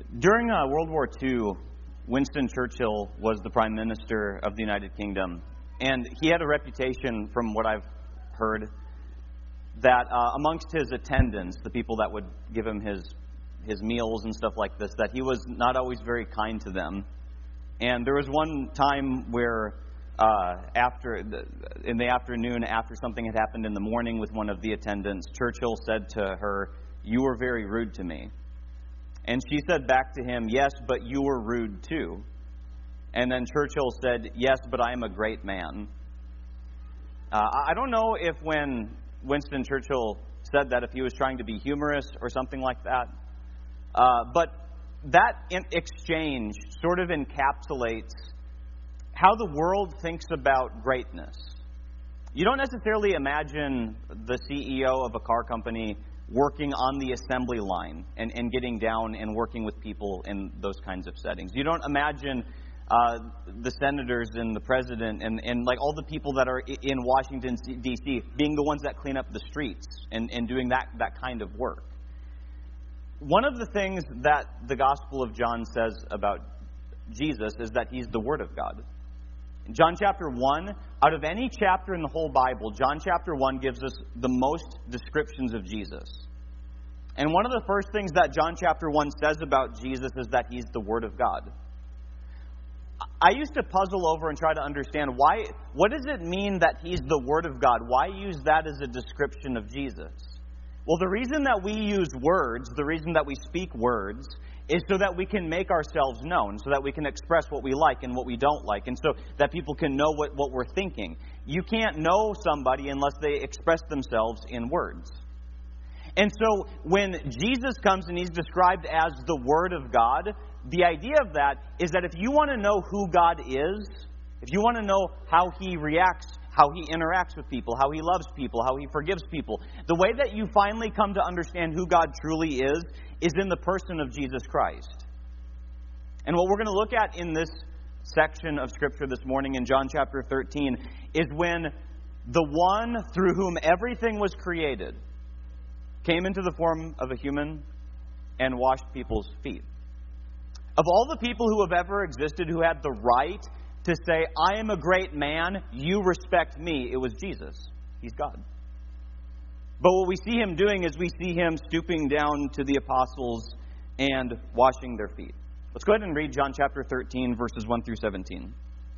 During World War II, Winston Churchill was the Prime Minister of the United Kingdom, and he had a reputation, from what I've heard, that amongst his attendants, the people that would give him his meals and stuff like this, that he was not always very kind to them. And there was one time where in the afternoon, after something had happened in the morning with one of the attendants, Churchill said to her, "You were very rude to me." And she said back to him, "Yes, but you were rude too." And then Churchill said, "Yes, but I am a great man." I don't know if when Winston Churchill said that, if he was trying to be humorous or something like that. But that exchange sort of encapsulates how the world thinks about greatness. You don't necessarily imagine the CEO of a car company working on the assembly line and getting down and working with people in those kinds of settings. You don't imagine the senators and the president and like all the people that are in Washington, D.C. being the ones that clean up the streets and doing that kind of work. One of the things that the Gospel of John says about Jesus is that he's the Word of God. In John chapter 1, out of any chapter in the whole Bible, John chapter 1 gives us the most descriptions of Jesus. And one of the first things that John chapter 1 says about Jesus is that he's the Word of God. I used to puzzle over and try to understand what does it mean that he's the Word of God? Why use that as a description of Jesus? Well, the reason that we use words, the reason that we speak words, is so that we can make ourselves known, so that we can express what we like and what we don't like, and so that people can know what we're thinking. You can't know somebody unless they express themselves in words. And so when Jesus comes and he's described as the Word of God, the idea of that is that if you want to know who God is, if you want to know how he reacts, how he interacts with people, how he loves people, how he forgives people, the way that you finally come to understand who God truly is in the person of Jesus Christ. And what we're going to look at in this section of Scripture this morning in John chapter 13 is when the one through whom everything was created came into the form of a human and washed people's feet. Of all the people who have ever existed who had the right to say, "I am a great man, you respect me," it was Jesus. He's God. But what we see him doing is we see him stooping down to the apostles and washing their feet. Let's go ahead and read John chapter 13, verses 1 through 17.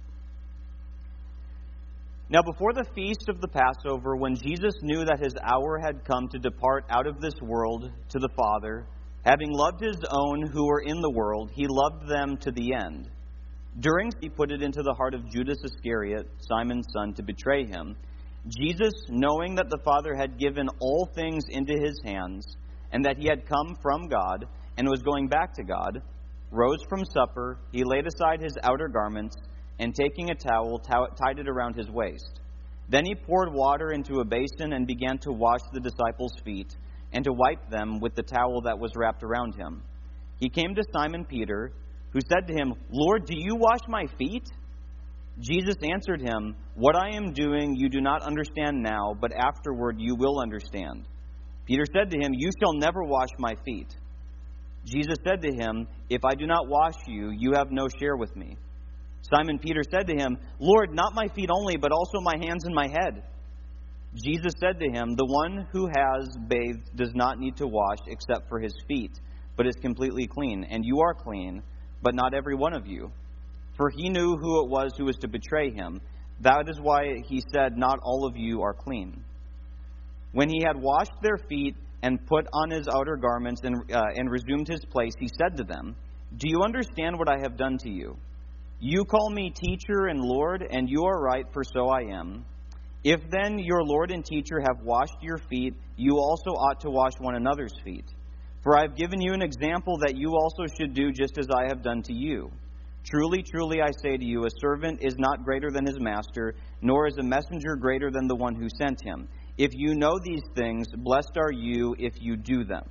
Now before the feast of the Passover, when Jesus knew that his hour had come to depart out of this world to the Father, having loved his own who were in the world, he loved them to the end. During he put it into the heart of Judas Iscariot, Simon's son, to betray him. Jesus, knowing that the Father had given all things into his hands, and that he had come from God, and was going back to God, rose from supper, he laid aside his outer garments, and taking a towel, tied it around his waist. Then he poured water into a basin and began to wash the disciples' feet, and to wipe them with the towel that was wrapped around him. He came to Simon Peter, who said to him, "Lord, do you wash my feet?" Jesus answered him, "What I am doing you do not understand now, but afterward you will understand." Peter said to him, "You shall never wash my feet." Jesus said to him, "If I do not wash you, you have no share with me." Simon Peter said to him, "Lord, not my feet only, but also my hands and my head." Jesus said to him, "The one who has bathed does not need to wash except for his feet, but is completely clean, and you are clean, but not every one of you." For he knew who it was who was to betray him. That is why he said, "Not all of you are clean." When he had washed their feet and put on his outer garments and resumed his place, he said to them, "Do you understand what I have done to you? You call me teacher and Lord, and you are right, for so I am. If then your Lord and teacher have washed your feet, you also ought to wash one another's feet. For I have given you an example that you also should do just as I have done to you. Truly, truly, I say to you, a servant is not greater than his master, nor is a messenger greater than the one who sent him. If you know these things, blessed are you if you do them."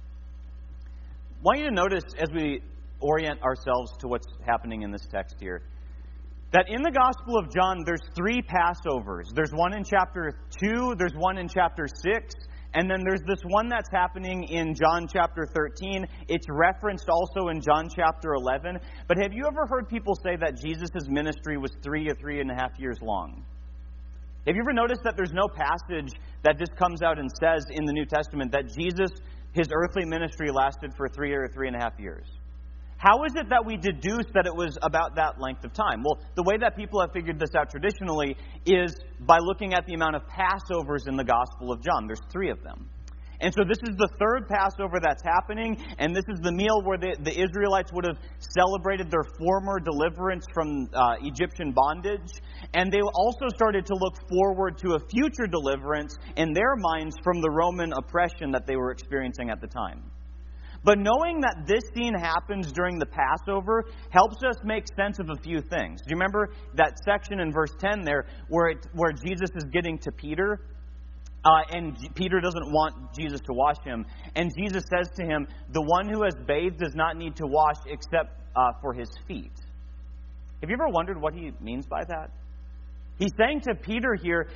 I want you to notice, as we orient ourselves to what's happening in this text here, that in the Gospel of John, there's 3 Passovers. There's one in chapter 2, there's one in chapter 6, And then there's this one that's happening in John chapter 13. It's referenced also in John chapter 11. But have you ever heard people say that Jesus' ministry was 3 or 3.5 years long? Have you ever noticed that there's no passage that just comes out and says in the New Testament that Jesus, his earthly ministry lasted for 3 or 3.5 years? How is it that we deduce that it was about that length of time? Well, the way that people have figured this out traditionally is by looking at the amount of Passovers in the Gospel of John. There's 3 of them. And so this is the 3rd Passover that's happening, and this is the meal where the Israelites would have celebrated their former deliverance from Egyptian bondage, and they also started to look forward to a future deliverance in their minds from the Roman oppression that they were experiencing at the time. But knowing that this scene happens during the Passover helps us make sense of a few things. Do you remember that section in verse 10 there where Jesus is getting to Peter? And Peter doesn't want Jesus to wash him. And Jesus says to him, the one who has bathed does not need to wash except for his feet. Have you ever wondered what he means by that? He's saying to Peter here,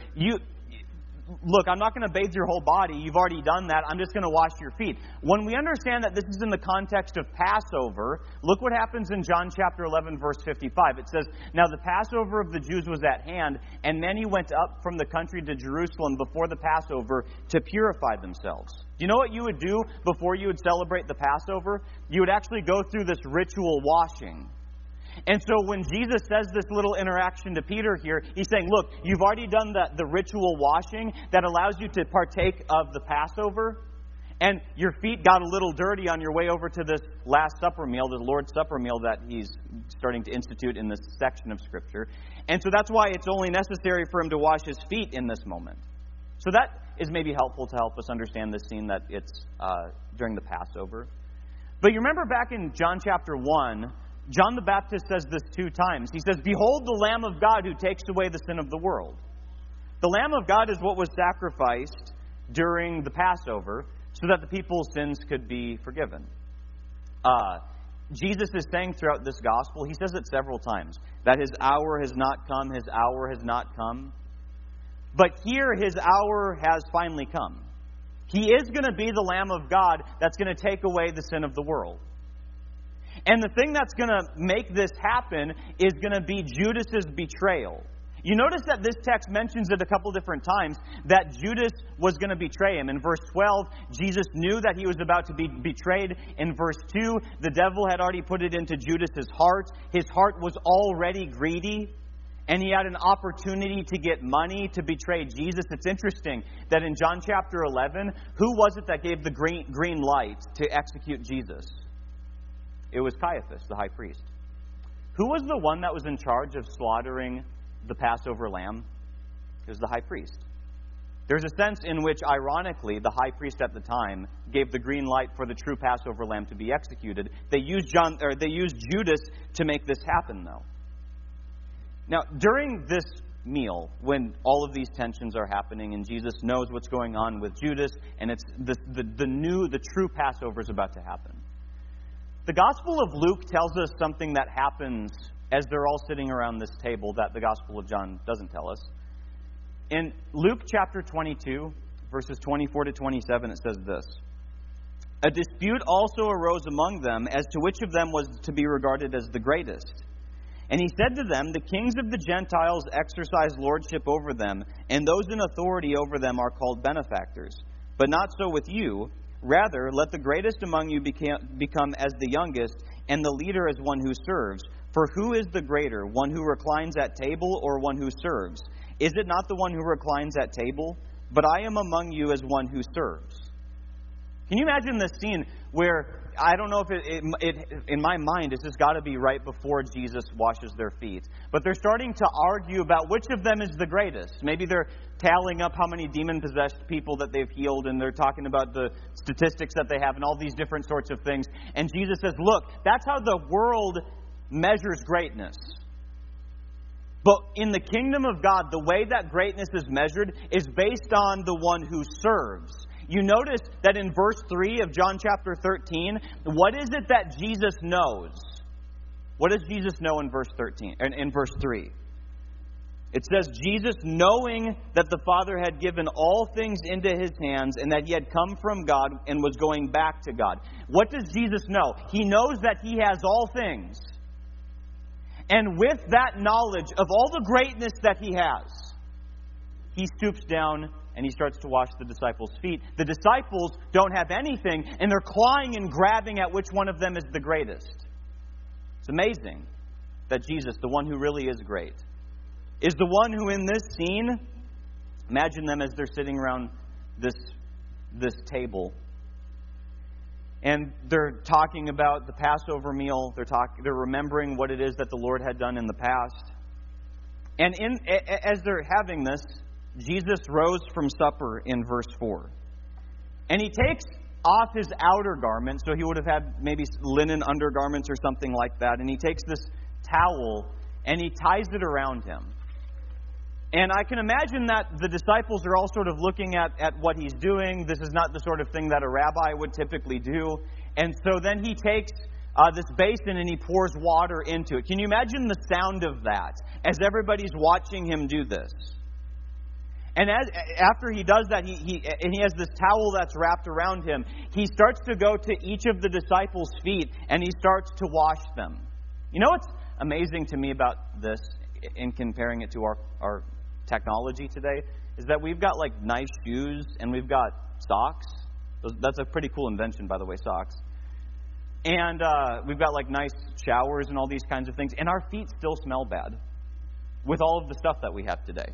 look, I'm not going to bathe your whole body. You've already done that. I'm just going to wash your feet. When we understand that this is in the context of Passover, look what happens in John chapter 11, verse 55. It says, now the Passover of the Jews was at hand, and many went up from the country to Jerusalem before the Passover to purify themselves. Do you know what you would do before you would celebrate the Passover? You would actually go through this ritual washing. And so when Jesus says this little interaction to Peter here, he's saying, look, you've already done the ritual washing that allows you to partake of the Passover. And your feet got a little dirty on your way over to this Last Supper meal, the Lord's Supper meal that he's starting to institute in this section of Scripture. And so that's why it's only necessary for him to wash his feet in this moment. So that is maybe helpful to help us understand this scene that it's during the Passover. But you remember back in John chapter 1, John the Baptist says this 2 times. He says, behold the Lamb of God who takes away the sin of the world. The Lamb of God is what was sacrificed during the Passover so that the people's sins could be forgiven. Jesus is saying throughout this gospel, he says it several times, that his hour has not come, his hour has not come. But here his hour has finally come. He is going to be the Lamb of God that's going to take away the sin of the world. And the thing that's going to make this happen is going to be Judas's betrayal. You notice that this text mentions it a couple different times, that Judas was going to betray him. In verse 12, Jesus knew that he was about to be betrayed. In verse 2, the devil had already put it into Judas's heart. His heart was already greedy, and he had an opportunity to get money to betray Jesus. It's interesting that in John chapter 11, who was it that gave the green light to execute Jesus? It was Caiaphas, the high priest. Who was the one that was in charge of slaughtering the Passover lamb? It was the high priest. There's a sense in which, ironically, the high priest at the time gave the green light for the true Passover lamb to be executed. They used Judas to make this happen, though. Now, during this meal, when all of these tensions are happening and Jesus knows what's going on with Judas, and it's the true Passover is about to happen. The Gospel of Luke tells us something that happens as they're all sitting around this table that the Gospel of John doesn't tell us. In Luke chapter 22, verses 24 to 27, it says this. A dispute also arose among them as to which of them was to be regarded as the greatest. And he said to them, the kings of the Gentiles exercise lordship over them, and those in authority over them are called benefactors. But not so with you. Rather, let the greatest among you become as the youngest, and the leader as one who serves. For who is the greater, one who reclines at table or one who serves? Is it not the one who reclines at table? But I am among you as one who serves. Can you imagine this scene where, I don't know if it in my mind, it's just got to be right before Jesus washes their feet. But they're starting to argue about which of them is the greatest. Maybe they're tallying up how many demon-possessed people that they've healed, and they're talking about the statistics that they have and all these different sorts of things. And Jesus says, look, that's how the world measures greatness. But in the kingdom of God, the way that greatness is measured is based on the one who serves. You notice that in verse 3 of John chapter 13, what is it that Jesus knows? What does Jesus know in verse 13 and in verse 3? It says, Jesus, knowing that the Father had given all things into his hands and that he had come from God and was going back to God. What does Jesus know? He knows that he has all things. And with that knowledge of all the greatness that he has, he stoops down and he starts to wash the disciples' feet. The disciples don't have anything, and they're clawing and grabbing at which one of them is the greatest. It's amazing that Jesus, the one who really is great, is the one who in this scene, imagine them as they're sitting around this table, and they're talking about the Passover meal. They're remembering what it is that the Lord had done in the past. And as they're having this, Jesus rose from supper in verse 4. And he takes off his outer garment, so he would have had maybe linen undergarments or something like that, and he takes this towel and he ties it around him. And I can imagine that the disciples are all sort of looking at what he's doing. This is not the sort of thing that a rabbi would typically do. And so then he takes this basin and he pours water into it. Can you imagine the sound of that as everybody's watching him do this? And after he does that, he has this towel that's wrapped around him. He starts to go to each of the disciples' feet and he starts to wash them. You know what's amazing to me about this, in comparing it to our technology today, is that we've got like nice shoes and we've got socks. That's a pretty cool invention, by the way, socks. And we've got like nice showers and all these kinds of things. And our feet still smell bad with all of the stuff that we have today.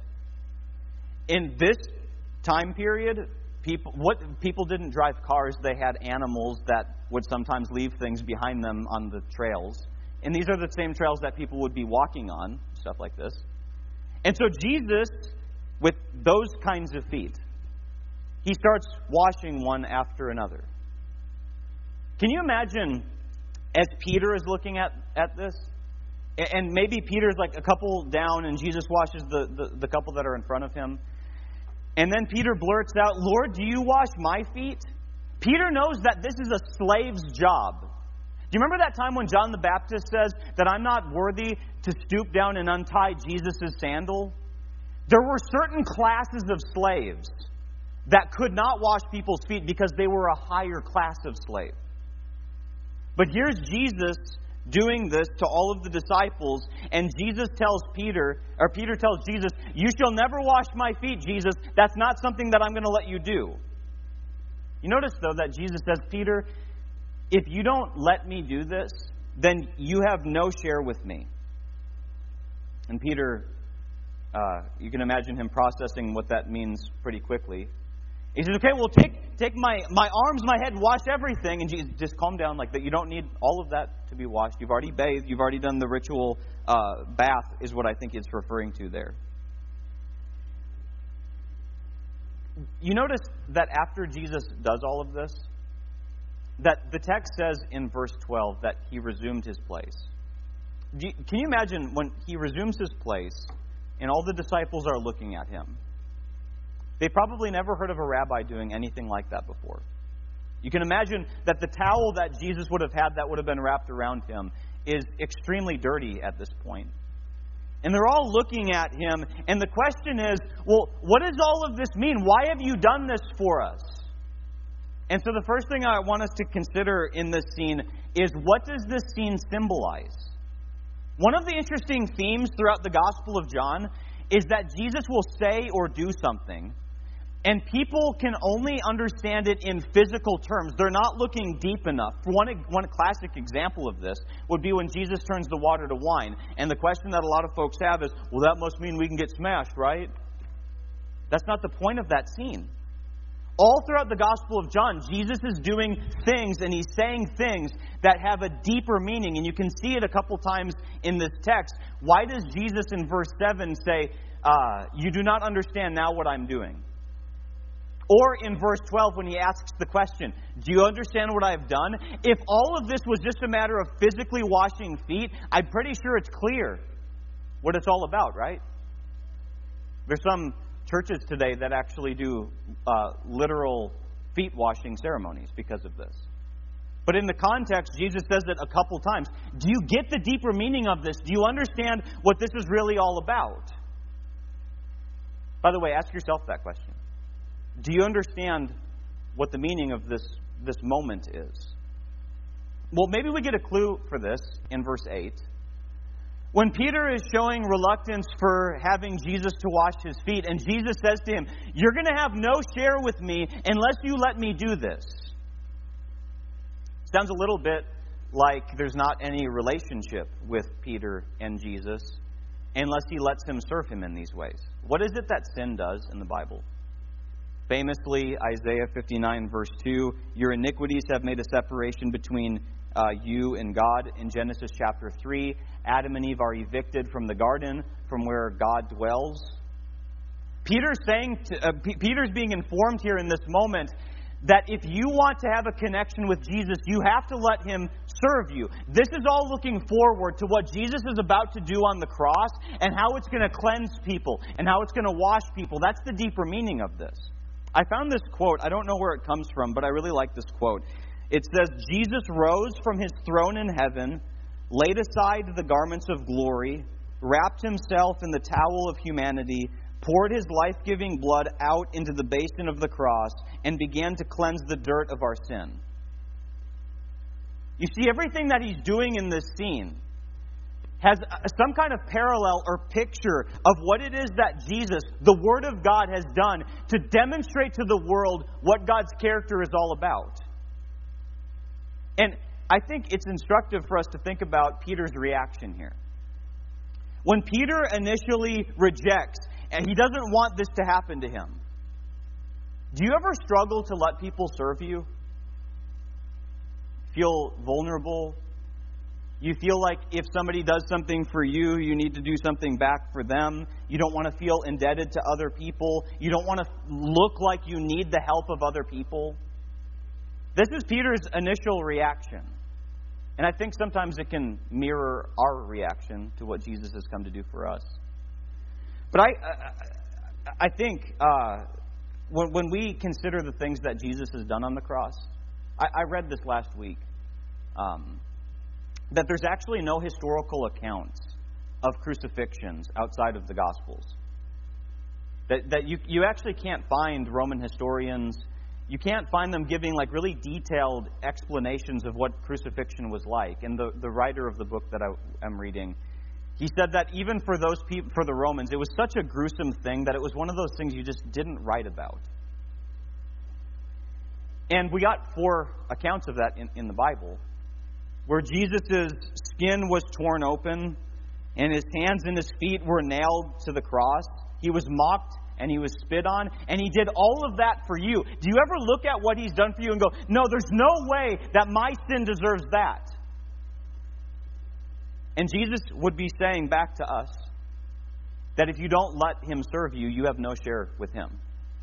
In this time period, people didn't drive cars. They had animals that would sometimes leave things behind them on the trails. And these are the same trails that people would be walking on, stuff like this. And so Jesus, with those kinds of feet, he starts washing one after another. Can you imagine as Peter is looking at this? And maybe Peter's like a couple down and Jesus washes the couple that are in front of him. And then Peter blurts out, "Lord, do you wash my feet?" Peter knows that this is a slave's job. Do you remember that time when John the Baptist says that I'm not worthy to stoop down and untie Jesus' sandal? There were certain classes of slaves that could not wash people's feet because they were a higher class of slave. But here's Jesus doing this to all of the disciples, and Peter tells Jesus, "You shall never wash my feet, Jesus. That's not something that I'm going to let you do." You notice, though, that Jesus says, "Peter, if you don't let me do this, then you have no share with me." And Peter, you can imagine him processing what that means pretty quickly. He says, "Okay, well, take my arms, my head, wash everything." And Jesus, just calm down, like that. You don't need all of that to be washed. You've already bathed. You've already done the ritual bath, is what I think it's referring to there. You notice that after Jesus does all of this, that the text says in verse 12 that he resumed his place. Can you imagine when he resumes his place and all the disciples are looking at him? They probably never heard of a rabbi doing anything like that before. You can imagine that the towel that Jesus would have had that would have been wrapped around him is extremely dirty at this point. And they're all looking at him, and the question is, well, what does all of this mean? Why have you done this for us? And so the first thing I want us to consider in this scene is, what does this scene symbolize? One of the interesting themes throughout the Gospel of John is that Jesus will say or do something, and people can only understand it in physical terms. They're not looking deep enough. One classic example of this would be when Jesus turns the water to wine. And the question that a lot of folks have is, well, that must mean we can get smashed, right? That's not the point of that scene. All throughout the Gospel of John, Jesus is doing things and he's saying things that have a deeper meaning. And you can see it a couple times in this text. Why does Jesus in verse 7 say, "You do not understand now what I'm doing"? Or in verse 12 when he asks the question, "Do you understand what I've done?" If all of this was just a matter of physically washing feet, I'm pretty sure it's clear what it's all about, right? There's some churches today that actually do literal feet washing ceremonies because of this. But in the context, Jesus says it a couple times. Do you get the deeper meaning of this? Do you understand what this is really all about? By the way, ask yourself that question. Do you understand what the meaning of this moment is? Well, maybe we get a clue for this in verse 8. When Peter is showing reluctance for having Jesus to wash his feet, and Jesus says to him, "You're going to have no share with me unless you let me do this." Sounds a little bit like there's not any relationship with Peter and Jesus unless he lets him serve him in these ways. What is it that sin does in the Bible? Famously, Isaiah 59 verse 2, "Your iniquities have made a separation between you and God." In Genesis chapter 3, Adam and Eve are evicted from the garden from where God dwells. Peter's being informed here in this moment that if you want to have a connection with Jesus, you have to let him serve you. This is all looking forward to what Jesus is about to do on the cross and how it's going to cleanse people and how it's going to wash people. That's the deeper meaning of this. I found this quote. I don't know where it comes from, but I really like this quote. It says, "Jesus rose from his throne in heaven, laid aside the garments of glory, wrapped himself in the towel of humanity, poured his life-giving blood out into the basin of the cross, and began to cleanse the dirt of our sin." You see, everything that he's doing in this scene has some kind of parallel or picture of what it is that Jesus, the Word of God, has done to demonstrate to the world what God's character is all about. And I think it's instructive for us to think about Peter's reaction here. When Peter initially rejects, and he doesn't want this to happen to him, do you ever struggle to let people serve you? Feel vulnerable? You feel like if somebody does something for you, you need to do something back for them. You don't want to feel indebted to other people. You don't want to look like you need the help of other people. This is Peter's initial reaction. And I think sometimes it can mirror our reaction to what Jesus has come to do for us. But I think when we consider the things that Jesus has done on the cross, I read this last week, that there's actually no historical accounts of crucifixions outside of the Gospels. That you actually can't find Roman historians. You can't find them giving like really detailed explanations of what crucifixion was like. And the writer of the book that I'm reading, he said that even for those people, for the Romans, it was such a gruesome thing that it was one of those things you just didn't write about. And we got 4 accounts of that in the Bible, where Jesus' skin was torn open and his hands and his feet were nailed to the cross. He was mocked and he was spit on, and he did all of that for you. Do you ever look at what he's done for you and go, no, there's no way that my sin deserves that? And Jesus would be saying back to us that if you don't let him serve you, you have no share with him.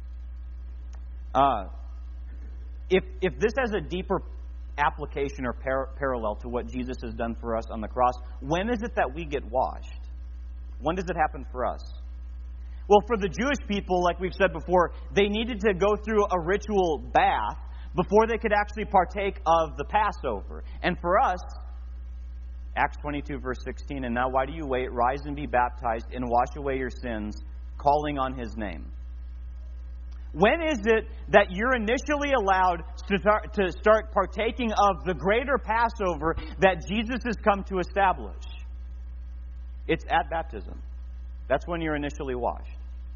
If this has a deeper application or parallel to what Jesus has done for us on the cross, when is it that we get washed? When does it happen for us? Well, for the Jewish people, like we've said before, they needed to go through a ritual bath before they could actually partake of the Passover. And for us, Acts 22, verse 16, "And now why do you wait? Rise and be baptized and wash away your sins, calling on his name." When is it that you're initially allowed to start partaking of the greater Passover that Jesus has come to establish? It's at baptism. That's when you're initially washed.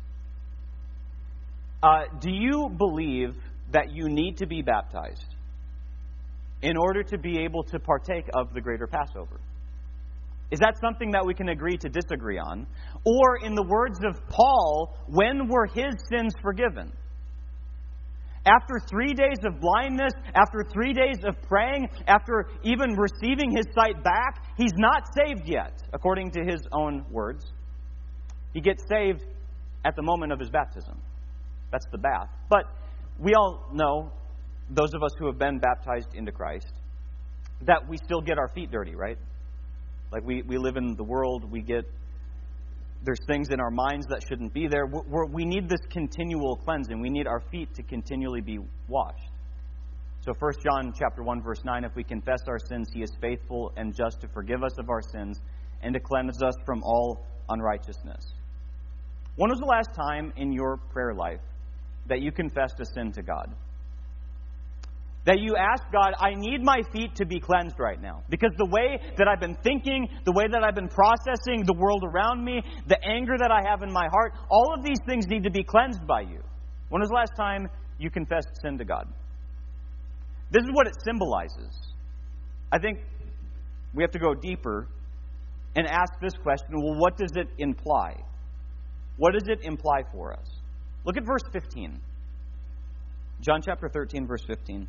Do you believe that you need to be baptized in order to be able to partake of the greater Passover? Is that something that we can agree to disagree on? Or, in the words of Paul, when were his sins forgiven? After 3 days of blindness, after 3 days of praying, after even receiving his sight back, he's not saved yet, according to his own words. He gets saved at the moment of his baptism. That's the bath. But we all know, those of us who have been baptized into Christ, that we still get our feet dirty, right? Like we live in the world, there's things in our minds that shouldn't be there. We need this continual cleansing. We need our feet to continually be washed. So 1 John chapter 1, verse 9, "If we confess our sins, he is faithful and just to forgive us of our sins and to cleanse us from all unrighteousness." When was the last time in your prayer life that you confessed a sin to God? That you asked God, I need my feet to be cleansed right now. Because the way that I've been thinking, the way that I've been processing the world around me, the anger that I have in my heart, all of these things need to be cleansed by you. When was the last time you confessed sin to God? This is what it symbolizes. I think we have to go deeper and ask this question, well, what does it imply? What does it imply for us? Look at verse 15. John chapter 13, verse 15.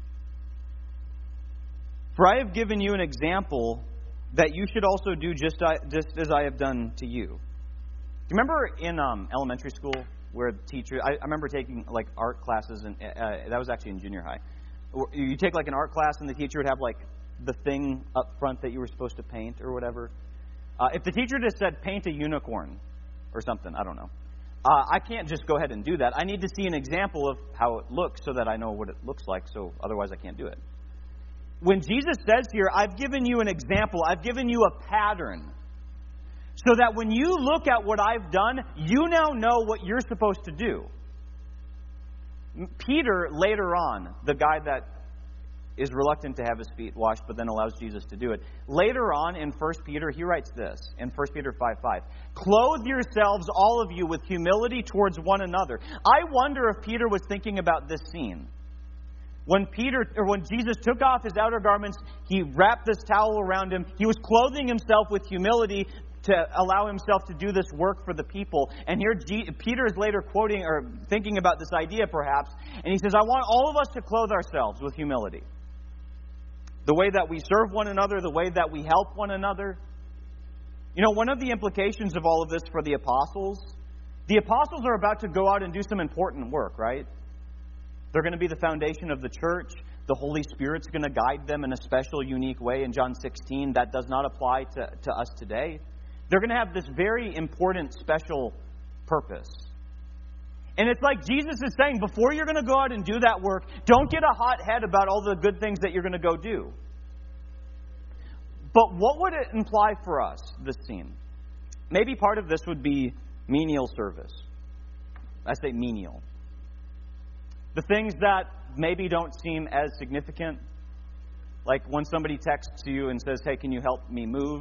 For I have given you an example that you should also do just as I have done to you. Do you remember in elementary school where the teacher... I remember taking like art classes, and that was actually in junior high. You take like an art class and the teacher would have like the thing up front that you were supposed to paint or whatever. If the teacher just said, paint a unicorn or something, I don't know. I can't just go ahead and do that. I need to see an example of how it looks so that I know what it looks like, so otherwise I can't do it. When Jesus says here, I've given you an example, I've given you a pattern, so that when you look at what I've done, you now know what you're supposed to do. Peter, later on, the guy that is reluctant to have his feet washed, but then allows Jesus to do it. Later on in 1 Peter, he writes this, in 1 Peter 5:5. Clothe yourselves, all of you, with humility towards one another. I wonder if Peter was thinking about this scene. When Jesus took off his outer garments, he wrapped this towel around him. He was clothing himself with humility to allow himself to do this work for the people. And here Peter is later quoting or thinking about this idea perhaps. And he says, I want all of us to clothe ourselves with humility. The way that we serve one another, the way that we help one another. You know, one of the implications of all of this for the apostles are about to go out and do some important work, right? They're going to be the foundation of the church. The Holy Spirit's going to guide them in a special, unique way. In John 16, that does not apply to us today. They're going to have this very important, special purpose. And it's like Jesus is saying, before you're going to go out and do that work, don't get a hot head about all the good things that you're going to go do. But what would it imply for us, this scene? Maybe part of this would be menial service. I say menial. The things that maybe don't seem as significant, like when somebody texts you and says, hey, can you help me move?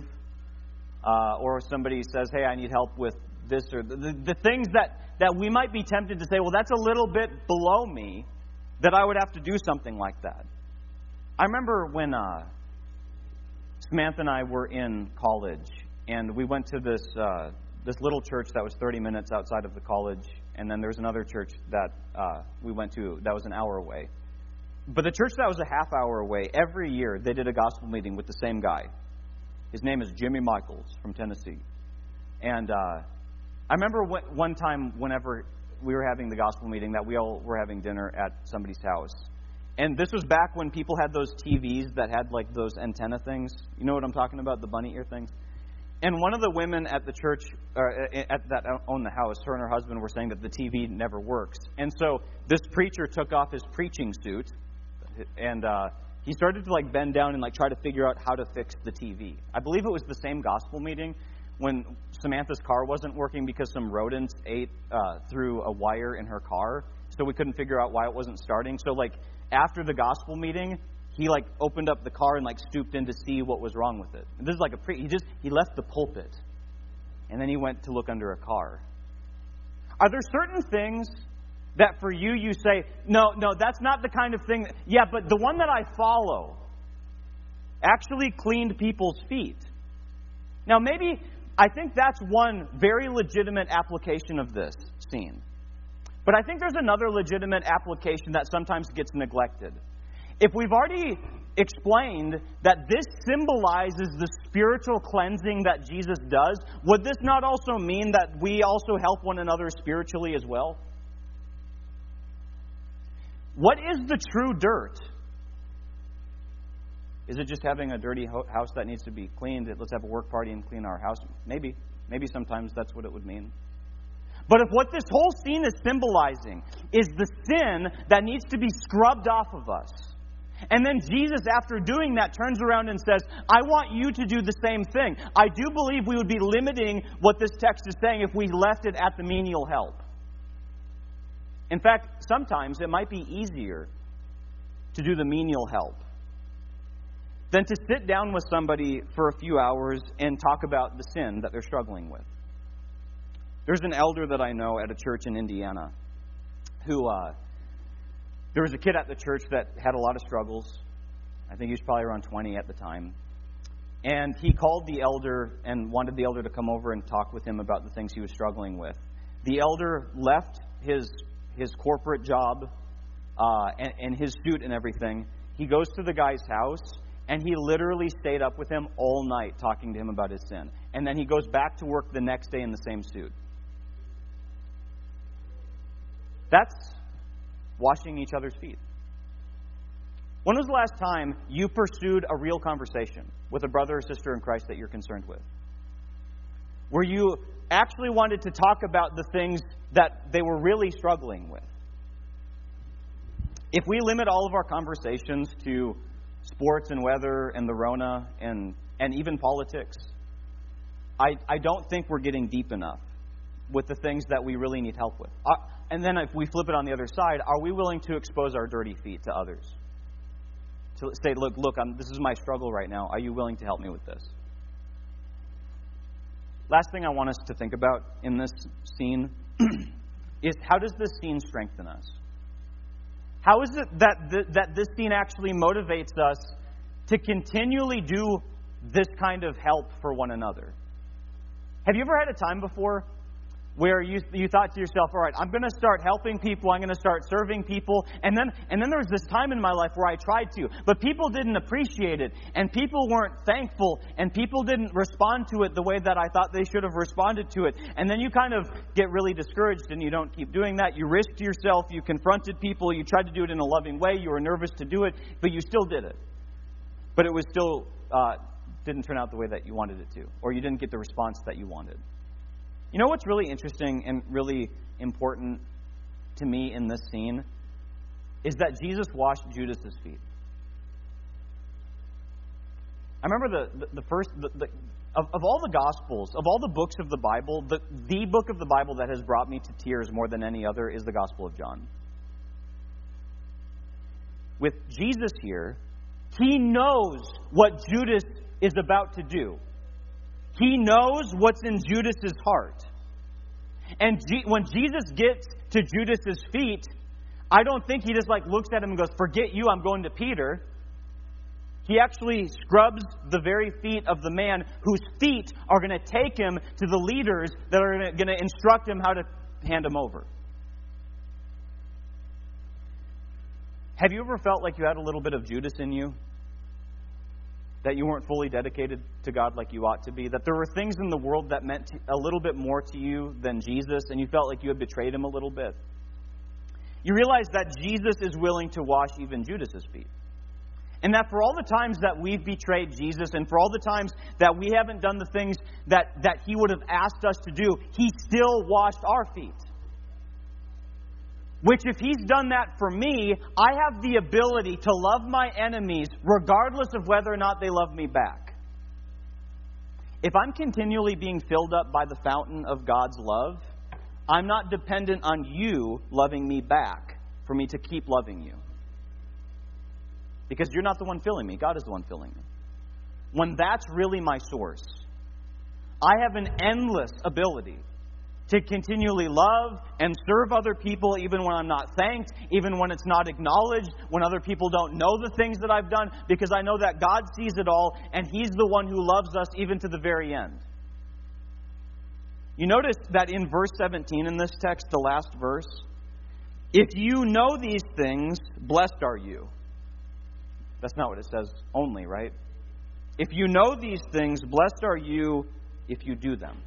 Or somebody says, hey, I need help with this, or the things that we might be tempted to say, well, that's a little bit below me, that I would have to do something like that. I remember when Samantha and I were in college, and we went to this little church that was 30 minutes outside of the college, and then there was another church that we went to that was an hour away. But the church that was a half hour away, every year they did a gospel meeting with the same guy. His name is Jimmy Michaels from Tennessee. And I remember one time whenever we were having the gospel meeting that we all were having dinner at somebody's house. And this was back when people had those TVs that had like those antenna things. You know what I'm talking about? The bunny ear things. And one of the women at the church that owned the house, her and her husband were saying that the TV never works. And so this preacher took off his preaching suit and he started to like bend down and like try to figure out how to fix the TV. I believe it was the same gospel meeting when Samantha's car wasn't working because some rodents ate through a wire in her car. So we couldn't figure out why it wasn't starting. So like after the gospel meeting, he like opened up the car and like stooped in to see what was wrong with it. And this is like he left the pulpit and then he went to look under a car. Are there certain things that for you say, no, that's not the kind of thing. Yeah, but the one that I follow actually cleaned people's feet. Now maybe I think that's one very legitimate application of this scene. But I think there's another legitimate application that sometimes gets neglected. If we've already explained that this symbolizes the spiritual cleansing that Jesus does, would this not also mean that we also help one another spiritually as well? What is the true dirt? Is it just having a dirty house that needs to be cleaned? Let's have a work party and clean our house. Maybe sometimes that's what it would mean. But if what this whole scene is symbolizing is the sin that needs to be scrubbed off of us, And then Jesus, after doing that, turns around and says, I want you to do the same thing. I do believe we would be limiting what this text is saying if we left it at the menial help. In fact, sometimes it might be easier to do the menial help than to sit down with somebody for a few hours and talk about the sin that they're struggling with. There's an elder that I know at a church in Indiana who, there was a kid at the church that had a lot of struggles. I think he was probably around 20 at the time. And he called the elder and wanted the elder to come over and talk with him about the things he was struggling with. The elder left his corporate job and his suit and everything. He goes to the guy's house, and he literally stayed up with him all night talking to him about his sin. And then he goes back to work the next day in the same suit. That's washing each other's feet. When was the last time you pursued a real conversation with a brother or sister in Christ that you're concerned with? Where you actually wanted to talk about the things that they were really struggling with? If we limit all of our conversations to sports and weather and the Rona and even politics, I don't think we're getting deep enough with the things that we really need help with. And then if we flip it on the other side, are we willing to expose our dirty feet to others? To say, look, this is my struggle right now. Are you willing to help me with this? Last thing I want us to think about in this scene is, how does this scene strengthen us? How is it that this scene actually motivates us to continually do this kind of help for one another? Have you ever had a time before where you thought to yourself, all right, I'm going to start helping people, I'm going to start serving people, and then there was this time in my life where I tried to, but people didn't appreciate it, and people weren't thankful, and people didn't respond to it the way that I thought they should have responded to it, and then you kind of get really discouraged, and you don't keep doing that. You risked yourself, you confronted people, you tried to do it in a loving way, you were nervous to do it, but you still did it. But it was still didn't turn out the way that you wanted it to, or you didn't get the response that you wanted. You know what's really interesting and really important to me in this scene is that Jesus washed Judas's feet. I remember of all the Gospels, of all the books of the Bible, the book of the Bible that has brought me to tears more than any other is the Gospel of John. With Jesus here, he knows what Judas is about to do. He knows what's in Judas's heart. And when Jesus gets to Judas's feet, I don't think he just looks at him and goes, forget you, I'm going to Peter. He actually scrubs the very feet of the man whose feet are going to take him to the leaders that are going to instruct him how to hand him over. Have you ever felt like you had a little bit of Judas in you? That you weren't fully dedicated to God like you ought to be? That there were things in the world that meant a little bit more to you than Jesus, and you felt like you had betrayed him a little bit? You realize that Jesus is willing to wash even Judas's feet. And that for all the times that we've betrayed Jesus, and for all the times that we haven't done the things that he would have asked us to do, he still washed our feet. Which, if he's done that for me, I have the ability to love my enemies regardless of whether or not they love me back. If I'm continually being filled up by the fountain of God's love, I'm not dependent on you loving me back for me to keep loving you. Because you're not the one filling me. God is the one filling me. When that's really my source, I have an endless ability to continually love and serve other people even when I'm not thanked, even when it's not acknowledged, when other people don't know the things that I've done, because I know that God sees it all and he's the one who loves us even to the very end. You notice that in verse 17 in this text, the last verse, if you know these things, blessed are you. That's not what it says only, right? If you know these things, blessed are you if you do them.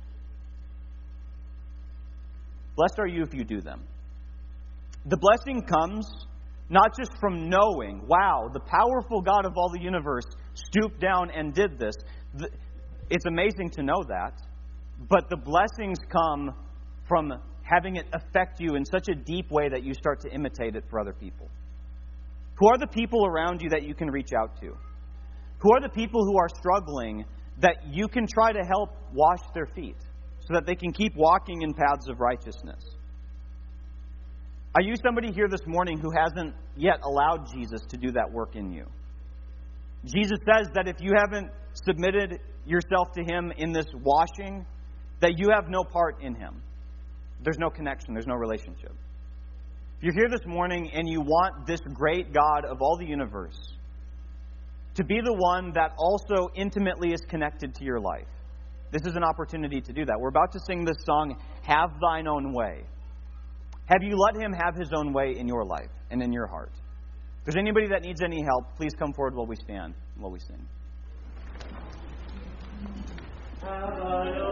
Blessed are you if you do them. The blessing comes not just from knowing, wow, the powerful God of all the universe stooped down and did this. It's amazing to know that. But the blessings come from having it affect you in such a deep way that you start to imitate it for other people. Who are the people around you that you can reach out to? Who are the people who are struggling that you can try to help wash their feet so that they can keep walking in paths of righteousness? Are you somebody here this morning who hasn't yet allowed Jesus to do that work in you? Jesus says that if you haven't submitted yourself to Him in this washing, that you have no part in Him. There's no connection. There's no relationship. If you're here this morning and you want this great God of all the universe to be the one that also intimately is connected to your life, this is an opportunity to do that. We're about to sing this song, Have Thine Own Way. Have you let Him have His own way in your life and in your heart? If there's anybody that needs any help, please come forward while we stand, while we sing. Have thine own